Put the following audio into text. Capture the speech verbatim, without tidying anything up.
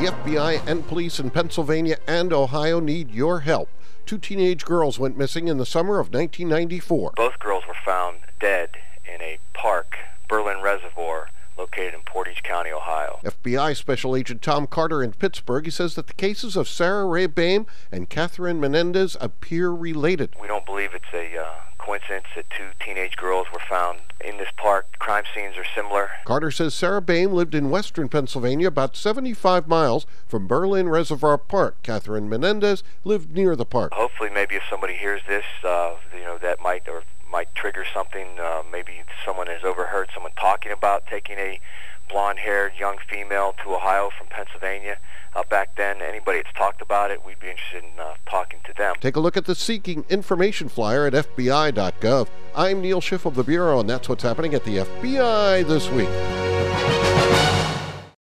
The F B I and police in Pennsylvania and Ohio need your help. Two teenage girls went missing in the summer of nineteen ninety-four. Both girls were found dead in a park, Berlin Reservoir, located in Portage County, Ohio. F B I Special Agent Tom Carter in Pittsburgh, he says that the cases of Sarah Ray Boehm and Catherine Menendez appear related. We don't believe it's a uh, coincidence that two teenage girls were found in this park. Crime scenes are similar. Carter says Sarah Boehm lived in western Pennsylvania, about seventy-five miles from Berlin Reservoir Park. Catherine Menendez lived near the park. Hopefully, maybe if somebody hears this, uh, you know, that might or might trigger something. Uh, maybe someone has overheard someone talking about taking a blonde-haired young female to Ohio from Pennsylvania. Uh, back then, anybody that's talked about it, we'd be interested in uh, talking to them. Take a look at the Seeking Information flyer at F B I dot gov. I'm Neil Schiff of the Bureau, and that's what's happening at the F B I this week.